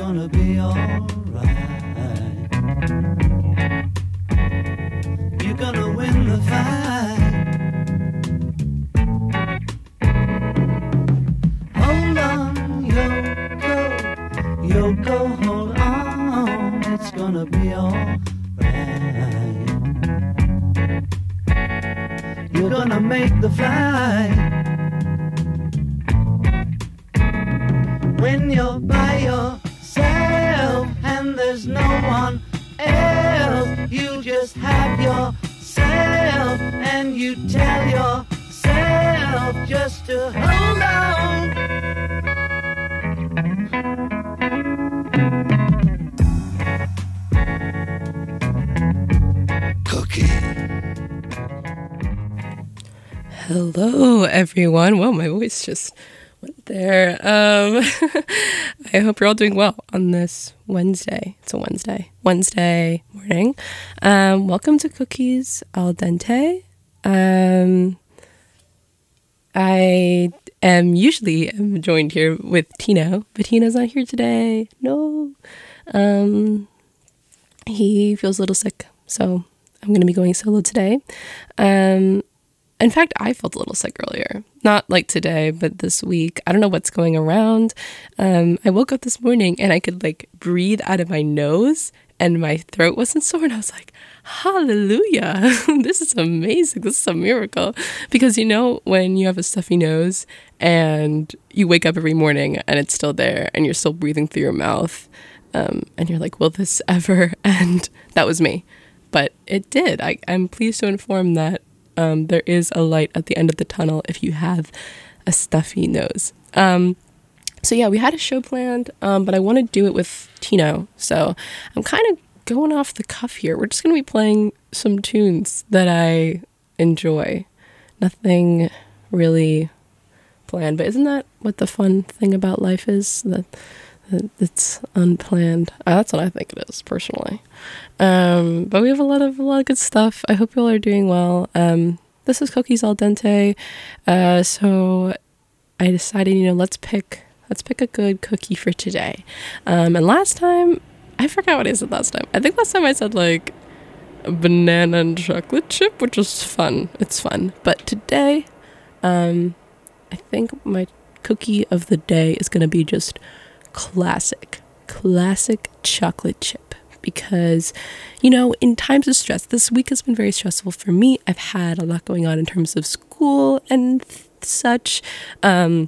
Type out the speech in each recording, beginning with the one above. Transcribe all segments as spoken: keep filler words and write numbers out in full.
gonna be alright. You're gonna win the fight. Hold on, Yoko, Yoko, hold on. It's gonna be alright. You're gonna make the flight. When you're by yourself and there's no one else, you just have yourself and you tell yourself just to hold on. Cookie. Hello, everyone. Well, my voice just went there. Um, I hope you're all doing well on this Wednesday. It's a Wednesday. Wednesday morning. Um, welcome to Cookies Al Dente. Um, I am usually am joined here with Tino, but Tino's not here today. No. Um, he feels a little sick, so I'm going to be going solo today. Um, In fact, I felt a little sick earlier. Not like today, but this week. I don't know what's going around. Um, I woke up this morning and I could like breathe out of my nose and my throat wasn't sore. And I was like, hallelujah. This is amazing. This is a miracle. Because you know, when you have a stuffy nose and you wake up every morning and it's still there and you're still breathing through your mouth um, and you're like, will this ever end? That was me. But it did. I, I'm pleased to inform that Um, there is a light at the end of the tunnel if you have a stuffy nose. Um, so yeah, we had a show planned, um, but I want to do it with Tino. So I'm kind of going off the cuff here. We're just going to be playing some tunes that I enjoy. Nothing really planned, but isn't that what the fun thing about life is? That, that it's unplanned. Uh, that's what I think it is, personally. Um, but we have a lot of a lot of good stuff. I hope you all are doing well. Um, this is Cookies Al Dente. Uh, so I decided, you know, let's pick let's pick a good cookie for today. Um, and last time, I forgot what I said last time. I think last time I said like a banana and chocolate chip, which was fun. It's fun. But today, um, I think my cookie of the day is gonna be just classic, classic chocolate chip. Because, you know, in times of stress, this week has been very stressful for me. I've had a lot going on in terms of school and th- such. Um,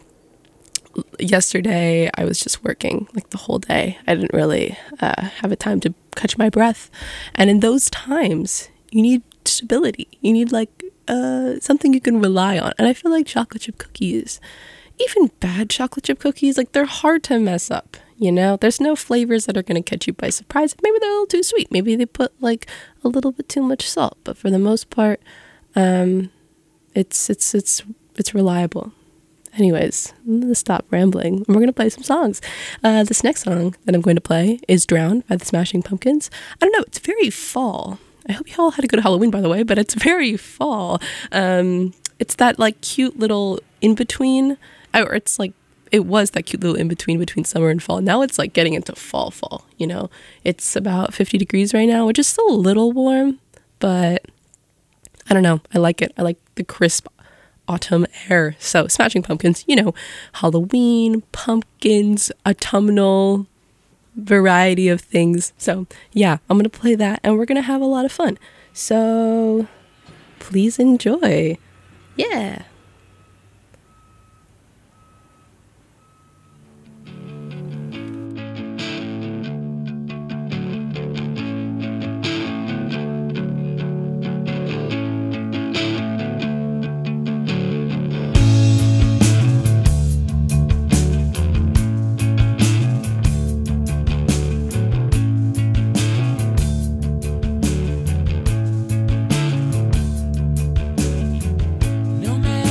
yesterday, I was just working like the whole day. I didn't really uh, have a time to catch my breath. And in those times, you need stability. You need like uh, something you can rely on. And I feel like chocolate chip cookies, even bad chocolate chip cookies, like they're hard to mess up. You know, there's no flavors that are going to catch you by surprise. Maybe they're a little too sweet. Maybe they put like a little bit too much salt. But for the most part, um, it's it's it's it's reliable. Anyways, I'm going to stop rambling. And we're going to play some songs. Uh, this next song that I'm going to play is Drown by the Smashing Pumpkins. I don't know. It's very fall. I hope you all had a good Halloween, by the way. But it's very fall. Um, it's that like cute little in-between. Or it's like, it was that cute little in-between between summer and fall. Now it's like getting into fall fall, you know. It's about fifty degrees right now, which is still a little warm, but I don't know. I like it. I like the crisp autumn air. So Smashing Pumpkins, you know, Halloween, pumpkins, autumnal variety of things. So yeah, I'm going to play that and we're going to have a lot of fun. So please enjoy. Yeah. No matter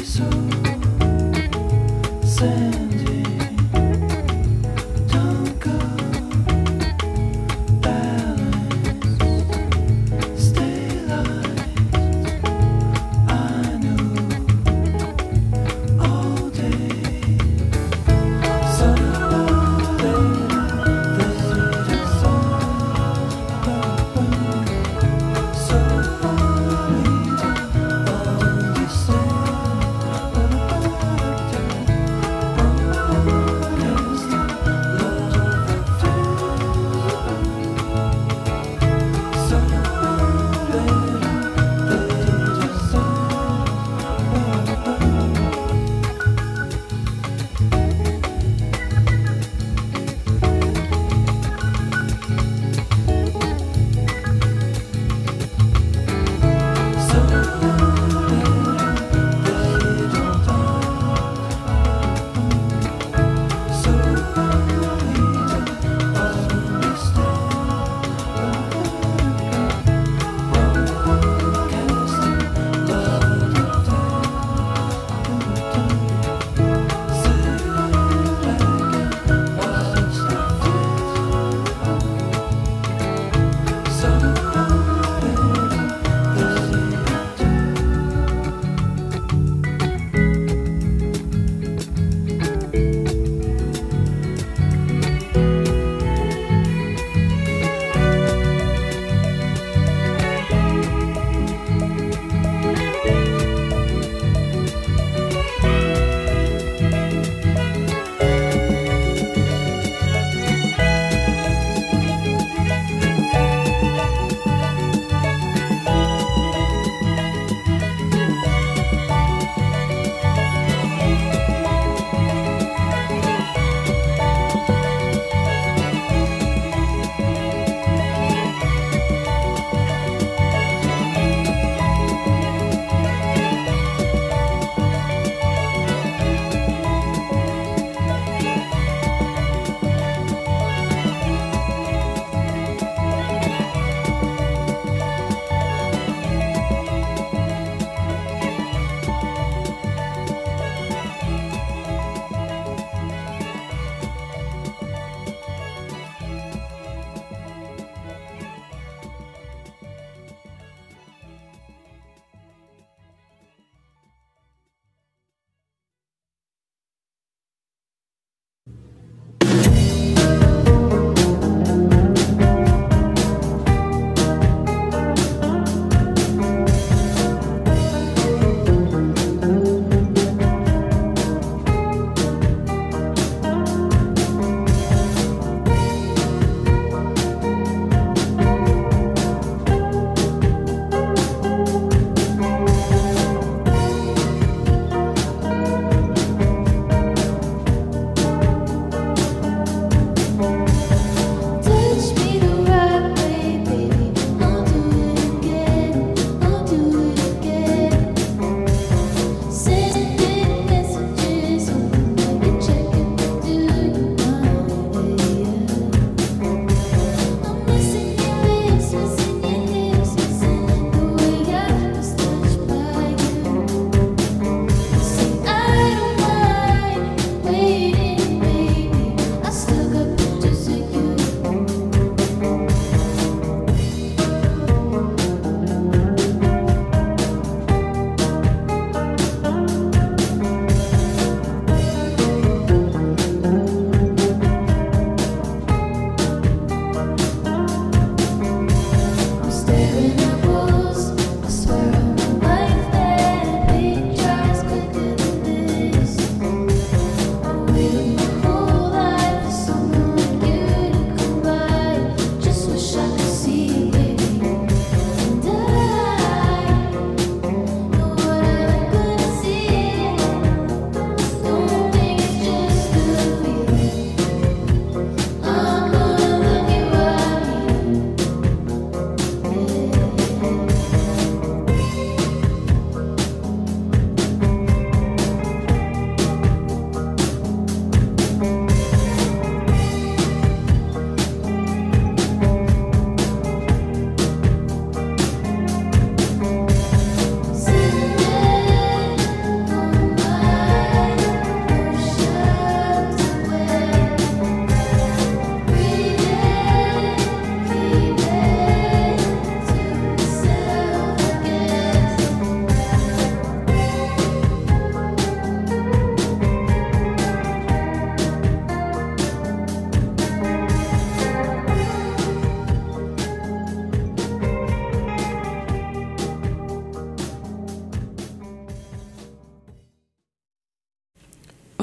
Thank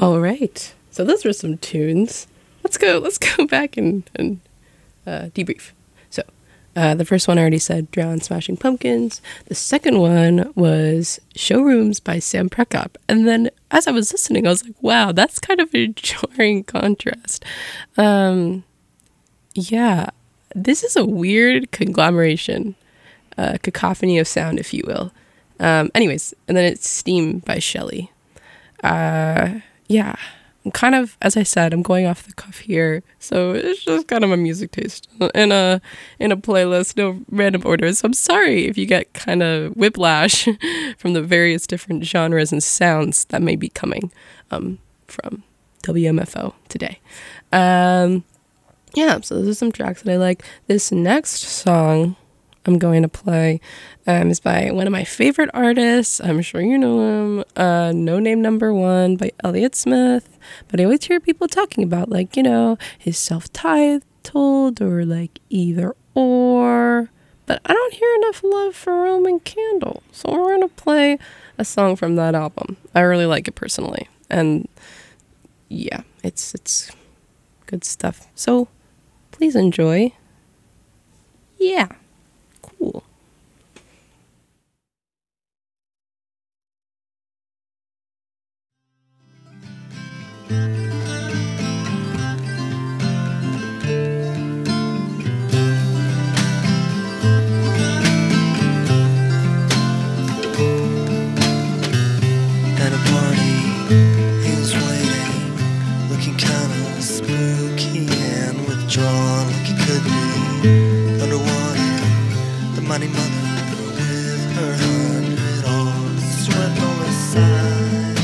All right. So those were some tunes. Let's go. Let's go back and, and uh, debrief. So uh, the first one I already said, Drown, Smashing Pumpkins. The second one was Showrooms by Sam Prekop. And then as I was listening, I was like, wow, that's kind of a jarring contrast. Um, yeah, this is a weird conglomeration, uh, cacophony of sound, if you will. Um, anyways, and then it's Steam by Shelley. Uh, yeah, I'm kind of, as I said, I'm going off the cuff here, so it's just kind of a music taste in a in a playlist, no random orders. So I'm sorry if you get kind of whiplash from the various different genres and sounds that may be coming um, from W M F O today. Um, yeah, so those are some tracks that I like. This next song I'm going to play um, is by one of my favorite artists. I'm sure you know him. Uh, No Name Number One by Elliott Smith. But I always hear people talking about, like, you know, his self-titled or like Either Or. But I don't hear enough love for Roman Candle. So we're going to play a song from that album. I really like it personally. And yeah, it's it's good stuff. So please enjoy. Yeah. Cool. At a party, he was waiting, looking kinda spooky and withdrawn, like he could be underwater. The mighty mother with her hundred arms swept on the side.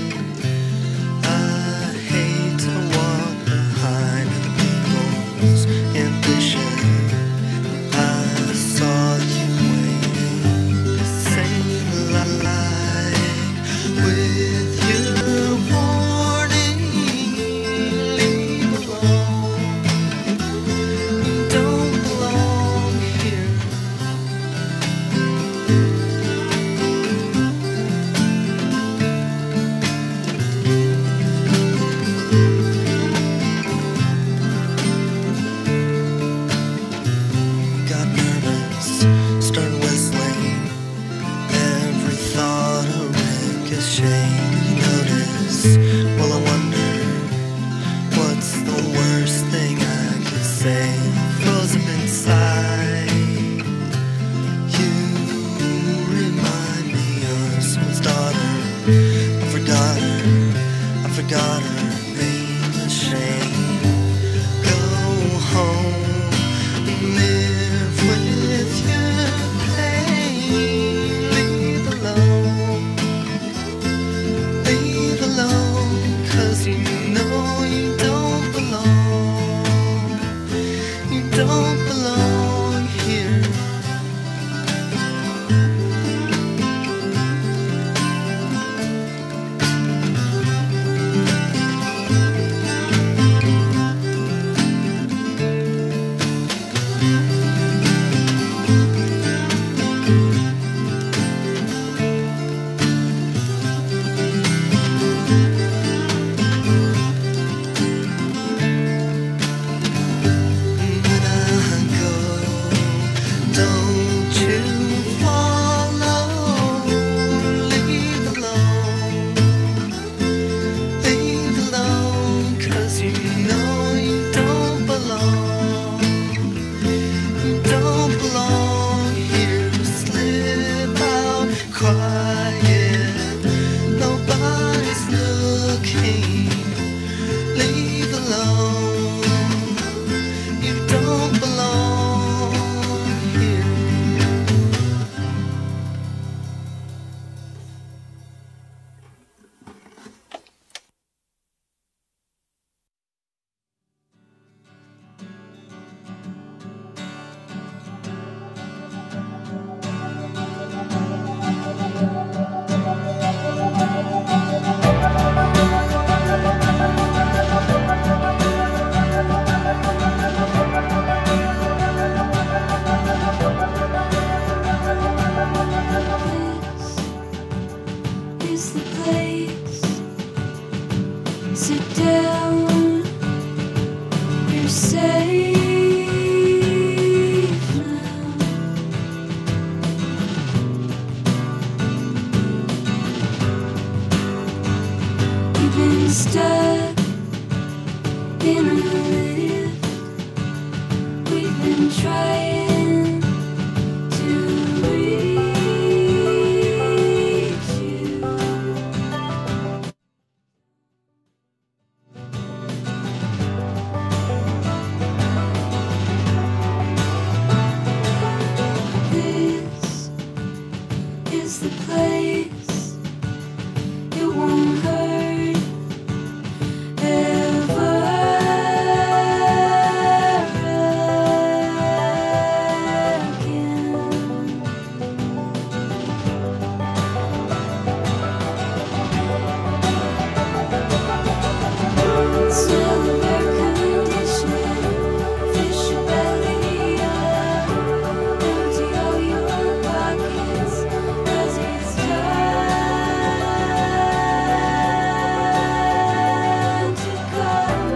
I hate to walk behind the people's ambition. I saw you waiting, same like with your warning. Leave alone, you don't belong here. Got nervous, started whistling. Every thought a ricochet. You notice, well, I wonder what's the worst thing I could say. Frozen inside. You remind me of someone's daughter. I forgot her. I forgot her name. A shame. Go home. Live with your pain. Leave alone. Leave alone. 'Cause you know you don't belong. You don't belong here. When I go, don't you follow. Leave alone. Leave alone. 'Cause you know you don't belong. You don't belong here. Slip out quiet. Nobody's looking. Leave alone. You don't belong here. This is the place sit down. You're safe now. You've been stuck in a lift. We've been trying to reach you. This is the place. It won't hurt ever again. Smell of air conditioning, fish your belly up, empty all your pockets, 'cause it's time to come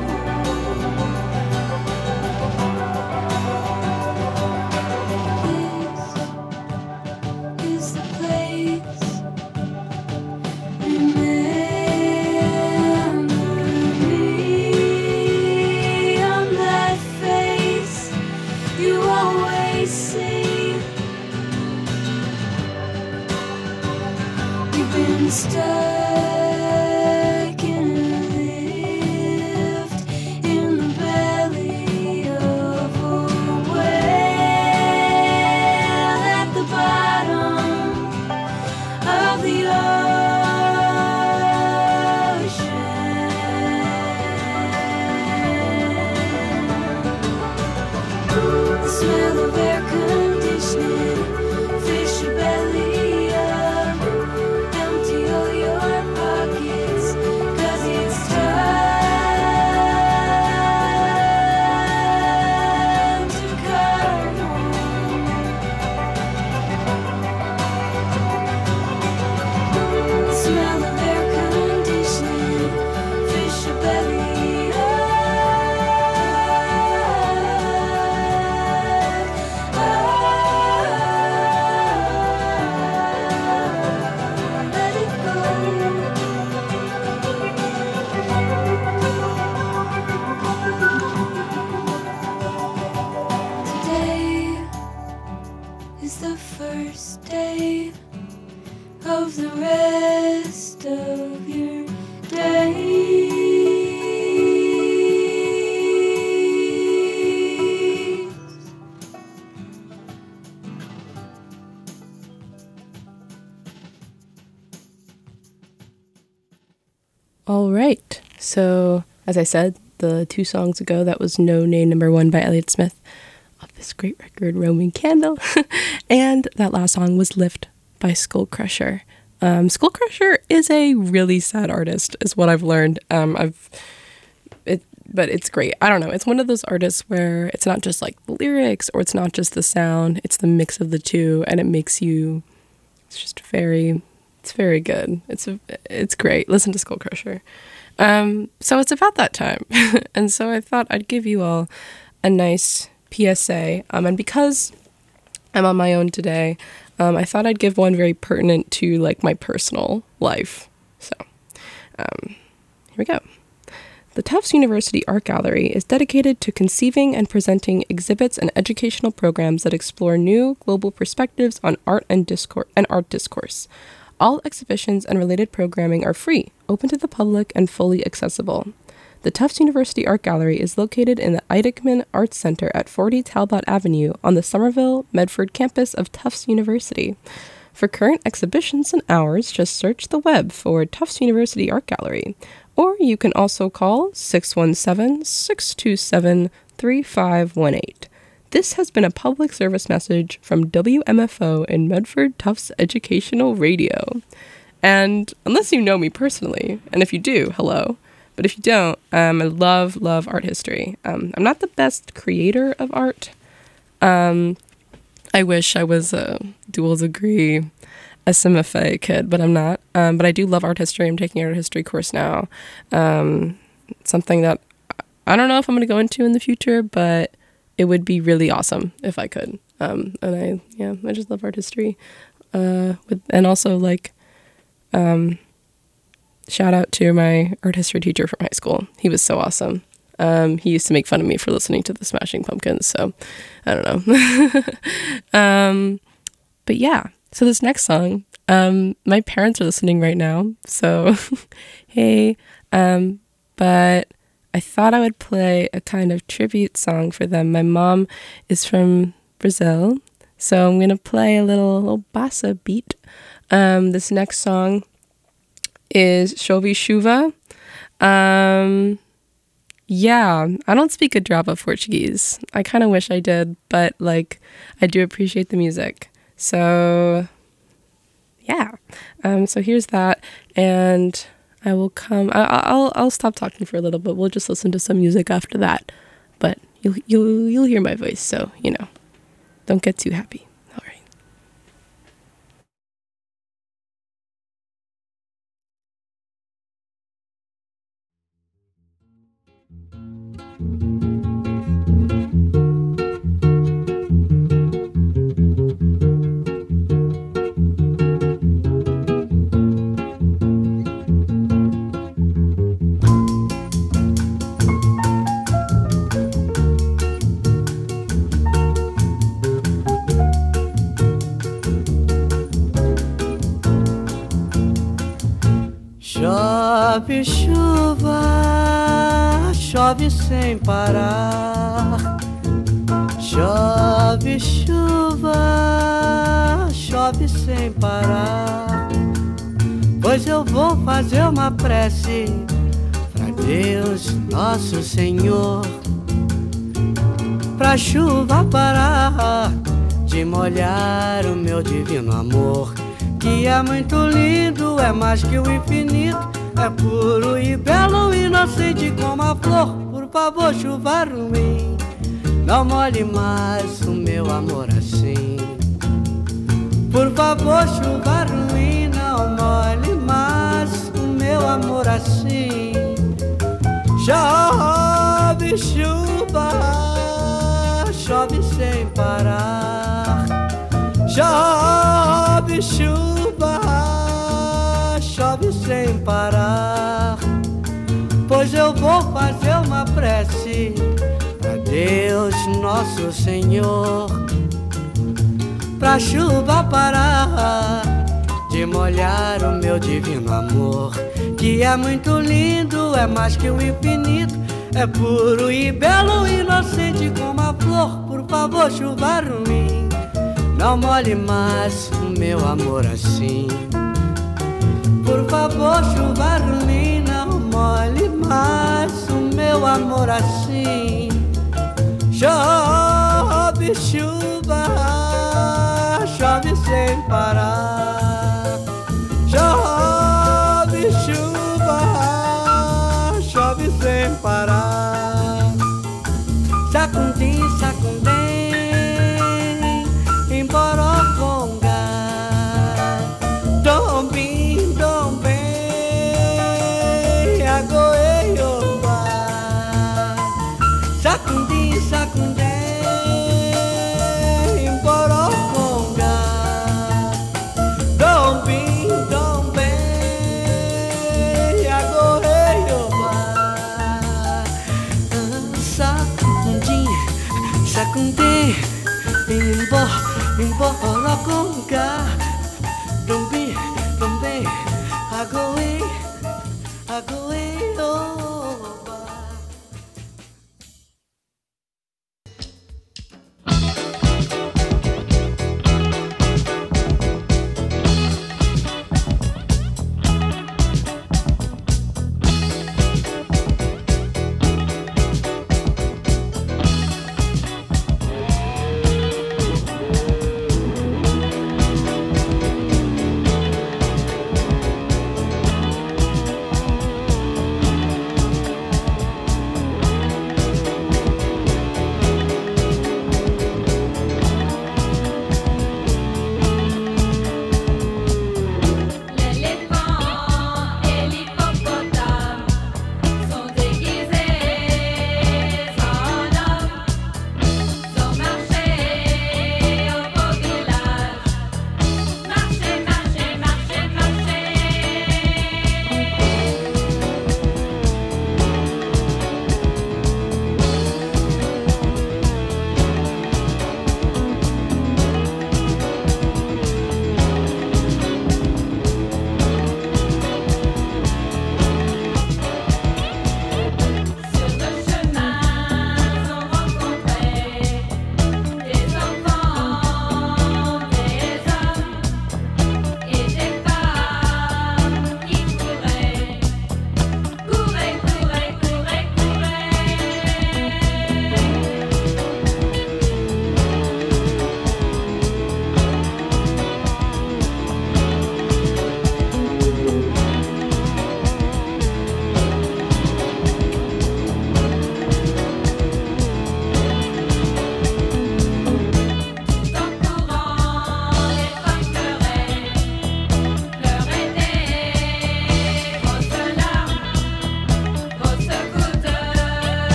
home. This is the place. Remember me. I'm that face you always see. You've been stuck in a lift in the belly of a whale at the bottom of the ocean. The smell of air conditioning, fish your belly up, empty all your pockets, 'cause it's time to come home. The smell of air conditioning, fish your belly up. Let it go. Today is the first day of the rest of your days. All right. So, as I said, the two songs ago, that was No Name Number One by Elliott Smith off this great record, Roman Candle. And that last song was Lift by Skull Crusher. Um, Skull Crusher is a really sad artist, is what I've learned. Um, I've, it, but it's great. I don't know. It's one of those artists where it's not just like the lyrics or it's not just the sound. It's the mix of the two, and it makes you. It's just very. It's very good. It's a, it's great. Listen to Skull Crusher. Um, so it's about that time, and so I thought I'd give you all a nice P S A. Um, and because I'm on my own today, um, I thought I'd give one very pertinent to like my personal life. So, um, here we go. The Tufts University Art Gallery is dedicated to conceiving and presenting exhibits and educational programs that explore new global perspectives on art and discourse and art discourse. All exhibitions and related programming are free, open to the public, and fully accessible. The Tufts University Art Gallery is located in the Eidechmann Arts Center at forty Talbot Avenue on the Somerville Medford campus of Tufts University. For current exhibitions and hours, just search the web for Tufts University Art Gallery, or you can also call six one seven, six two seven, three five one eight. This has been a public service message from W M F O in Medford Tufts Educational Radio. And unless you know me personally, and if you do, hello, but if you don't, um, I love, love art history. Um, I'm not the best creator of art. Um, I wish I was a dual degree a S I M F A kid, but I'm not. Um, but I do love art history. I'm taking an art history course now. Um, something that I don't know if I'm going to go into in the future, but it would be really awesome if I could. Um, and I, yeah, I just love art history. Uh, with, and also like, um, shout out to my art history teacher from high school. He was so awesome. Um, he used to make fun of me for listening to the Smashing Pumpkins, so I don't know. um, but yeah, so this next song, um, my parents are listening right now, so hey, um, but I thought I would play a kind of tribute song for them. My mom is from Brazil, so I'm going to play a little, little bossa beat. Um, this next song is Chove Chuva. Um... Yeah, I don't speak a drop of Portuguese. I kind of wish I did, but like I do appreciate the music. So yeah, um, so here's that, and I will come. I, I'll I'll stop talking for a little bit. We'll just listen to some music after that. But you'll you'll you'll hear my voice, so you know, don't get too happy. All right. Chove chuva, chove sem parar. Chove chuva, chove sem parar. Pois eu vou fazer uma prece pra Deus Nosso Senhor, pra chuva parar de molhar o meu divino amor, que é muito lindo, é mais que o infinito, é puro e belo, inocente como a flor. Por favor, chuva ruim, não molhe mais o meu amor assim. Por favor, chuva ruim, não molhe mais o meu amor assim. Chove chuva, chove sem parar. Chove chuva, chove sem parar. Pois eu vou fazer uma prece pra Deus Nosso Senhor, pra chuva parar de molhar o meu divino amor, que é muito lindo, é mais que o infinito, é puro e belo, inocente como a flor. Por favor, chuva ruim, não molhe mais o meu amor assim. Por favor, chuva ruim, não molhe mais o meu amor assim. Chove chuva, chove sem parar. Chove chuva, chove sem parar. Sacundim, sacundim, emboroconga. Dombim, dombim, agoeiomba. Sacundim, sacundim, emboroconga. Dombim, dombim, agoeiomba. Sacundim, sacundim, embo, emboroconga. Dombim, dombim, agoei, agoeiomba.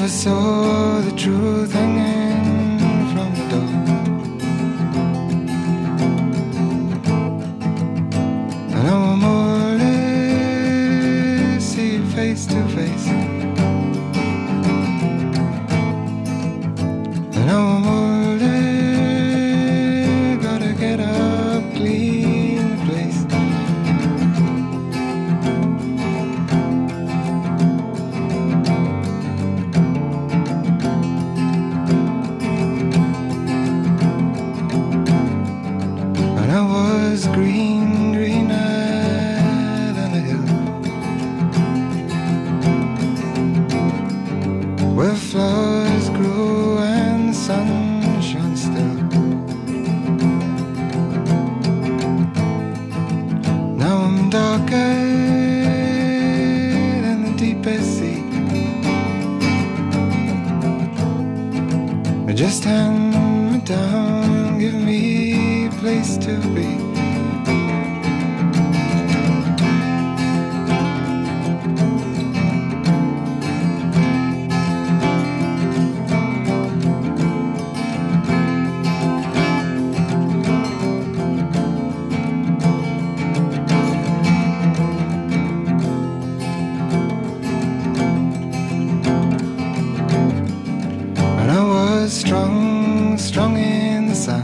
Never saw the truth hanging from the door. And I want more or less see you face to face. And I want more or less gotta get up, clean the place. And I was green, greener than the hill, where flowers grew and the sun shone still. Now I'm darker than the deepest sea. Just hand me down, give me a place to be. And I was strong, strong in the sun.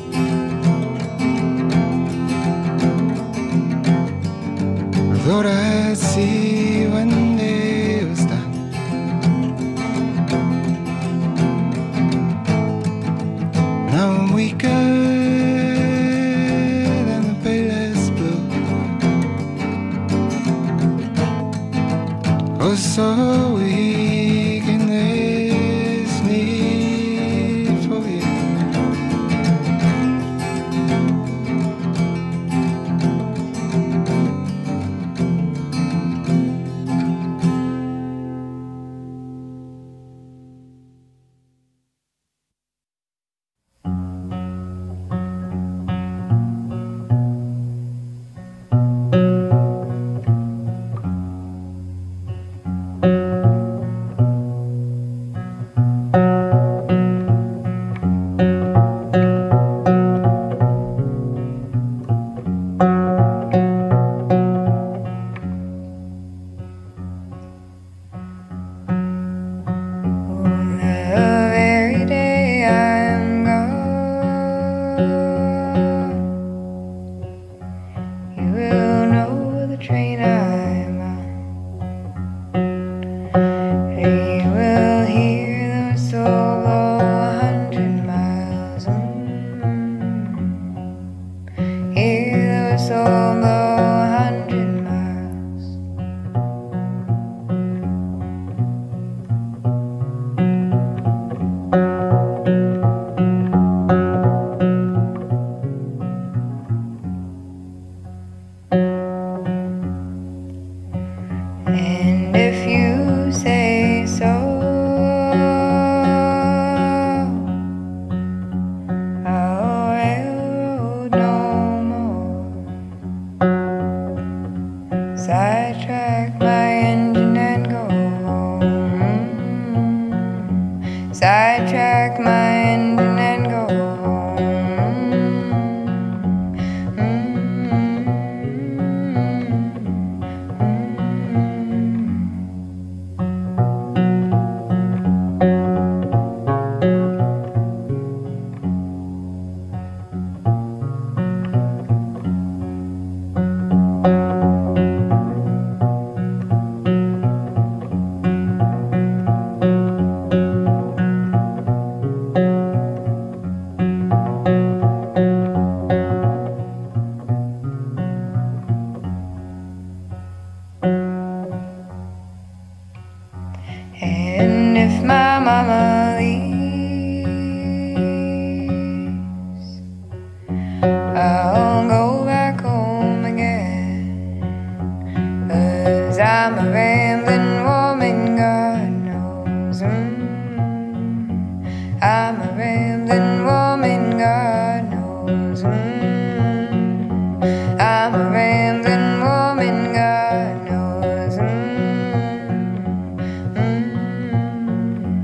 I thought I'd see when day was done. Now I'm weaker than the palest blue. Oh, so weak in this need for you. Every day I'm gone, you will know the train I'm on. You will hear the whistle blow a hundred miles. Mm. Hear the whistle blow a hundred miles. And if you say so, I'll railroad no more. Sidetrack my engine and go home. Sidetrack my engine and go home. Mm. And if my mama leaves, I'll go back home again. 'Cause I'm a rambling woman, God knows. Mm. I'm a rambling woman, God knows. Mm. I'm a rambling woman, God knows. Mm. Mm.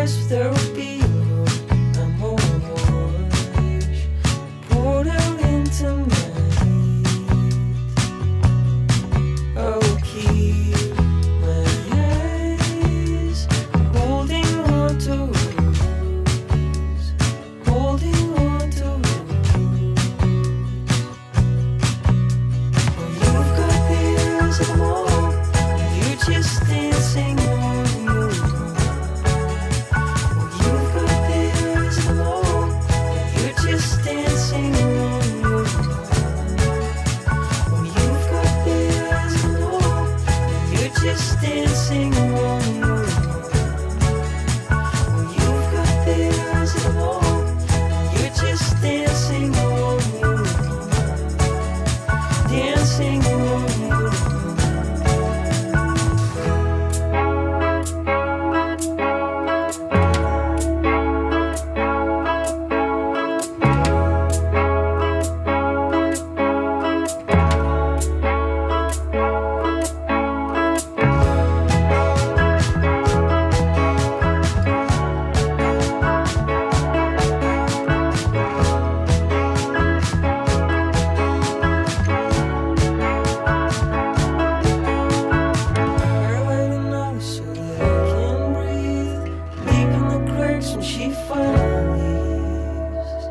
guess there will be no more wash poured out into my heat. Oh, keep my eyes holding on to rose, holding on to rose. Oh, you've got the eyes of them all, and you're just dancing on the moon. Oh, you've got the eyes of them all, and you're just dancing on the moon. Oh, you've got the eyes of them all, and you're just dancing on the moon. Oh, you've got the eyes of them all, and you're just dancing on the moon. Dancing on the moon. Her wearing nose so that I can breathe, leaving the cracks when she finally leaves.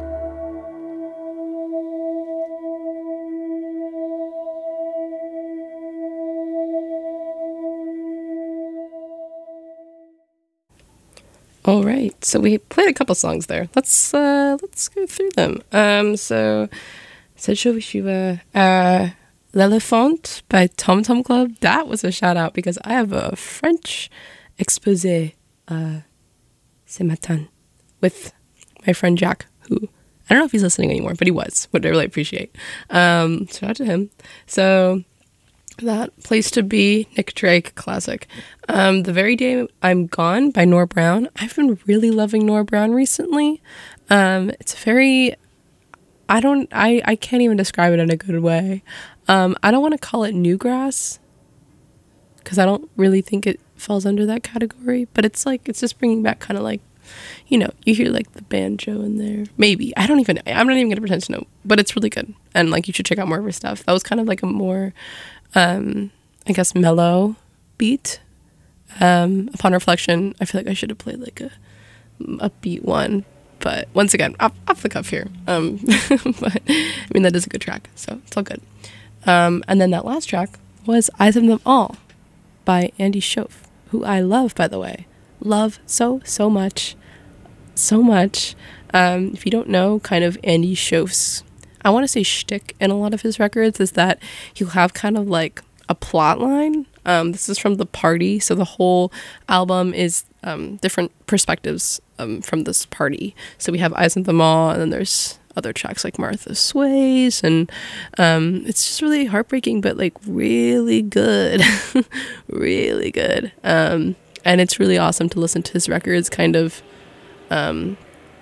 All right, so we played a couple songs there. Let's uh, let's go through them. Um, so cette chauve-cheveux, uh, L'Elephant by Tom Tom Club. That was a shout out because I have a French exposé uh, ce matin with my friend Jack, who I don't know if he's listening anymore, but he was, which I really appreciate. Um, shout out to him. So that Place to Be, Nick Drake, classic. Um, The Very Day I'm Gone by Nora Brown. I've been really loving Nora Brown recently. Um, it's very, I don't, I, I can't even describe it in a good way. Um, I don't want to call it newgrass because I don't really think it falls under that category, but it's like, it's just bringing back kind of like, you know, you hear like the banjo in there. Maybe. I don't even, I'm not even going to pretend to know, but it's really good. And like, you should check out more of her stuff. That was kind of like a more, um, I guess, mellow beat. Um, upon reflection, I feel like I should have played like a upbeat one. But once again, off, off the cuff here. Um, but I mean, that is a good track, so it's all good. Um, and then that last track was Eyes of Them All by Andy Schoaf, who I love, by the way. Love so, so much. So much. Um, if you don't know, kind of Andy Schoaf's, I want to say shtick in a lot of his records is that he'll have kind of like a plot line. Um, this is from The Party, so the whole album is um, different perspectives um, from this party. So we have Eyes of Them All, and then there's other tracks like Martha Sways, and um, it's just really heartbreaking, but like really good, really good. Um, and it's really awesome to listen to his records kind of um,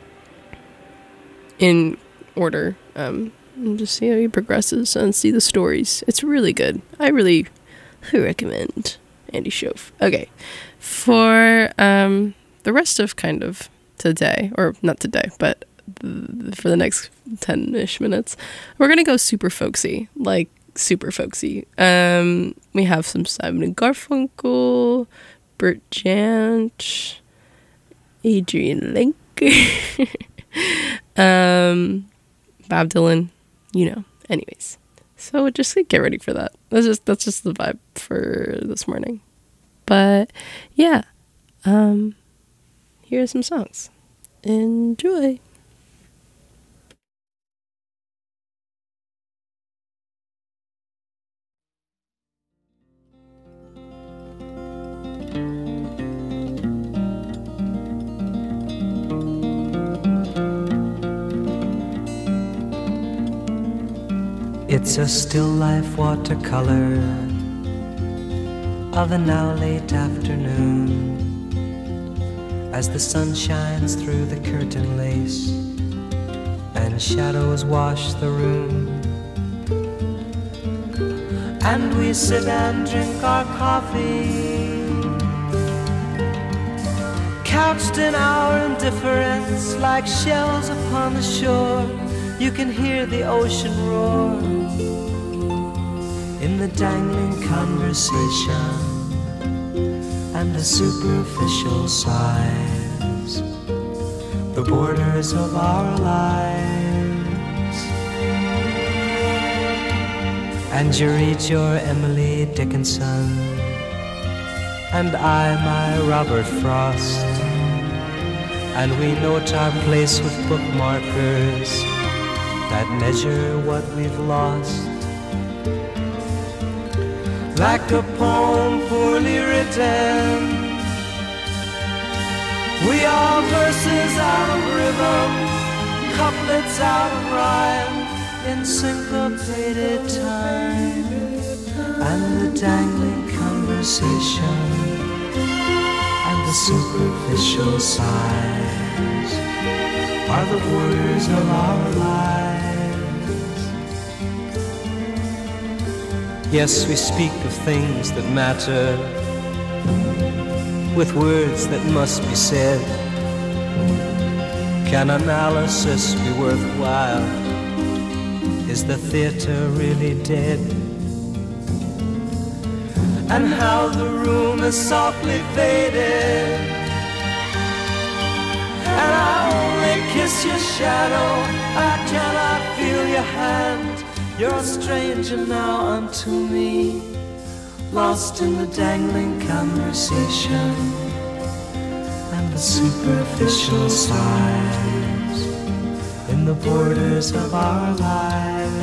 in order, um, and just see how he progresses and see the stories. It's really good. I really recommend Andy Schoaf. Okay, for um, the rest of kind of today, or not today, but th- for the next ten-ish minutes, we're gonna go super folksy, like super folksy. Um, we have some Simon and Garfunkel, Bert Jansch, Adrian Lenker, um, Bob Dylan, you know. Anyways, so just like, get ready for that. That's just that's just the vibe for this morning. But yeah, um, here are some songs. Enjoy. It's a still life watercolor of the now late afternoon, as the sun shines through the curtain lace and shadows wash the room, and we sit and drink our coffee, Couched in our indifference, like shells upon the shore, you can hear the ocean roar in the dangling conversation and the superficial sighs, the borders of our lives. And you read your Emily Dickinson, and I my Robert Frost, and we note our place with bookmarkers that measure what we've lost. Like a poem poorly written, we are verses out of rhythm, couplets out of rhyme, in syncopated time, and the dangling conversation and the superficial sighs are the borders of our lives. Yes, we speak of things that matter with words that must be said. Can analysis be worthwhile? Is the theater really dead? And how the room is softly faded, and I only kiss your shadow, I cannot feel your hand. You're a stranger now unto me, lost in the dangling conversation and the superficial sighs in the borders of our lives.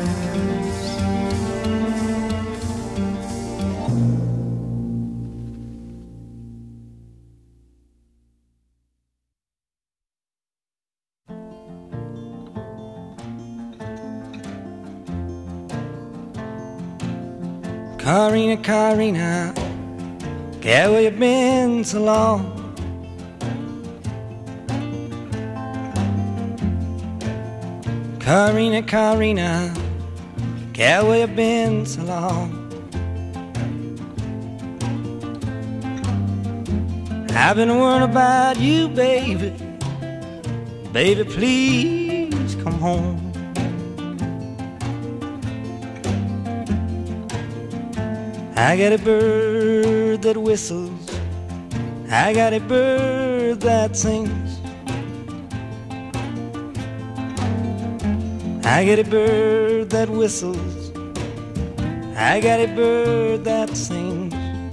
Karina, Karina, girl, where you been so long? Karina, Karina, girl, where you been so long? I've been worried about you, baby. Baby, please come home. I got a bird that whistles, I got a bird that sings, I got a bird that whistles, I got a bird that sings.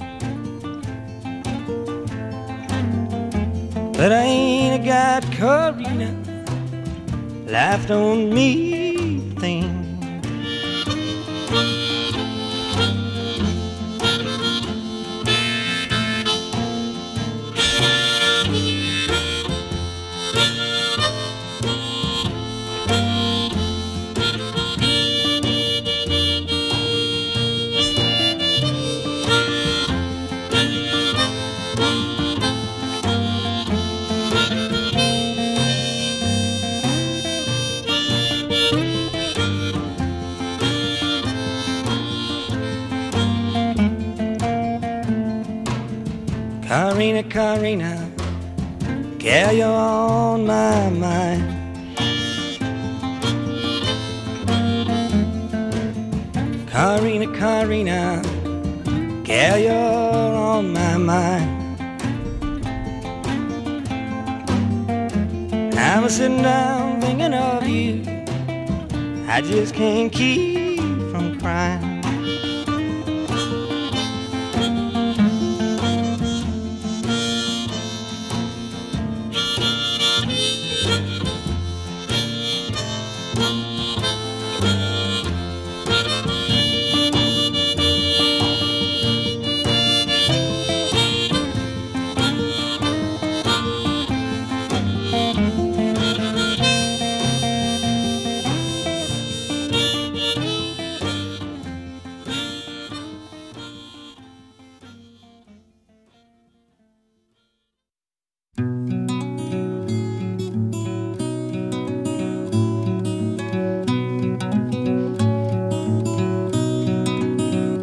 But I ain't got Karina, life don't mean a thing. Karina, Karina, girl, you're on my mind. Karina, Karina, girl, you're on my mind. I'm sitting down thinking of you, I just can't keep from crying.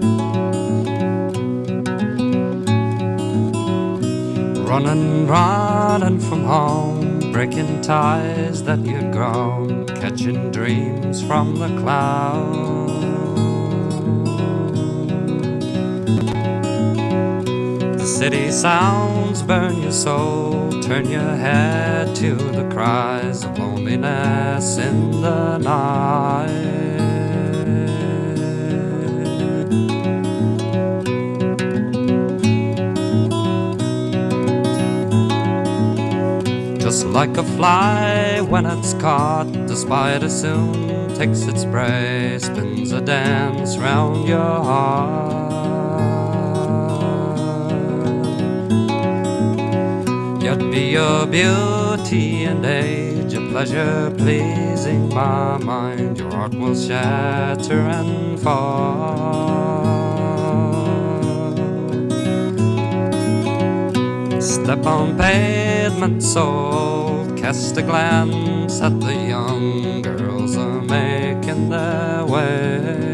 Running round running from home, breaking ties that you'd grown, catching dreams from the clouds. The city sounds burn your soul, turn your head to the cries of loneliness in the night. Just like a fly when it's caught, the spider soon takes its prey, spins a dance round your heart. Yet be your beauty and age, a pleasure pleasing my mind, your heart will shatter and fall. Step on pavement so old, cast a glance at the young girls are making their way.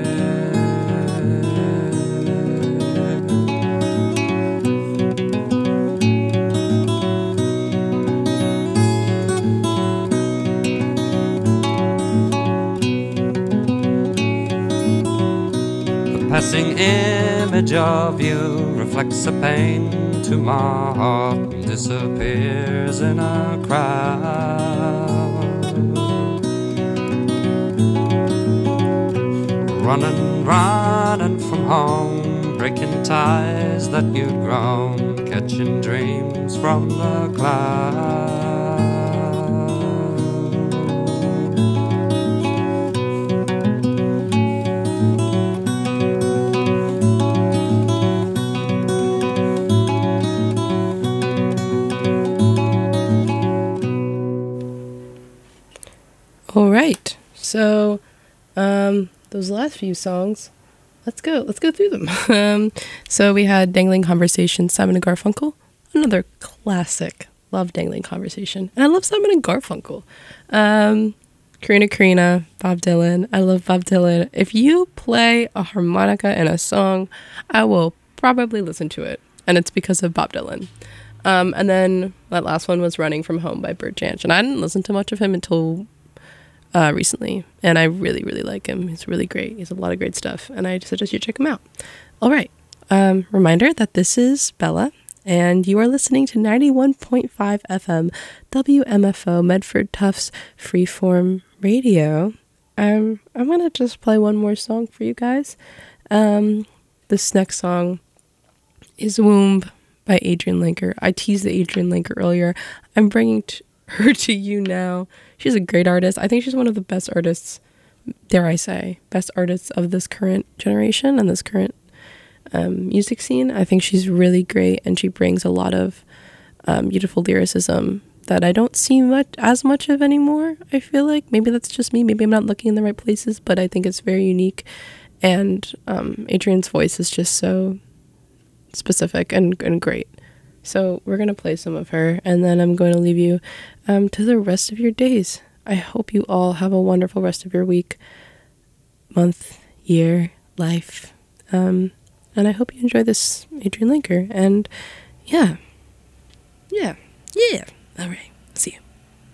The passing image of you reflects a pain to my heart and disappears in a crowd. Running, running from home, breaking ties that you'd grown, catching dreams from the clouds. All right. So, um, those last few songs, let's go. Let's go through them. um, so we had Dangling Conversation, Simon and Garfunkel, another classic. Love Dangling Conversation, and I love Simon and Garfunkel. Um, Karina Karina, Bob Dylan. I love Bob Dylan. If you play a harmonica in a song, I will probably listen to it, and it's because of Bob Dylan. Um, and then that last one was Running from Home by Bert Jansch, and I didn't listen to much of him until Uh, recently, and I really, really like him. He's really great. He has a lot of great stuff, and I suggest you check him out. All right. Um, reminder that this is Bella, and you are listening to ninety-one point five F M W M F O Medford Tufts Freeform Radio. Um, I'm gonna just play one more song for you guys. Um, this next song is Womb by Adrienne Lenker. I teased the Adrienne Lenker earlier. I'm bringing t- her to you now. She's a great artist. I think she's one of the best artists, dare I say, best artists of this current generation and this current um, music scene. I think she's really great, and she brings a lot of um, beautiful lyricism that I don't see much as much of anymore. I feel like maybe that's just me. Maybe I'm not looking in the right places, but I think it's very unique. And um, Adrienne's voice is just so specific and, and great. So we're going to play some of her, and then I'm going to leave you um, to the rest of your days. I hope you all have a wonderful rest of your week, month, year, life. Um, and I hope you enjoy this Adrienne Lenker. And yeah, yeah, yeah. All right. See you.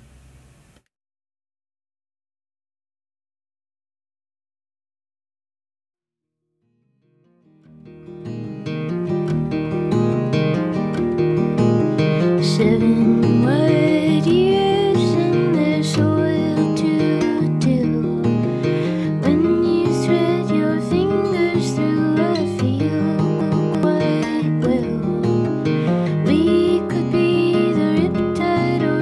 Seven white years and there's soil to till. When you thread your fingers through, I feel quite well. We could be the riptide or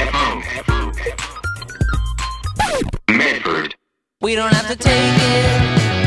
Medford. We don't have to take it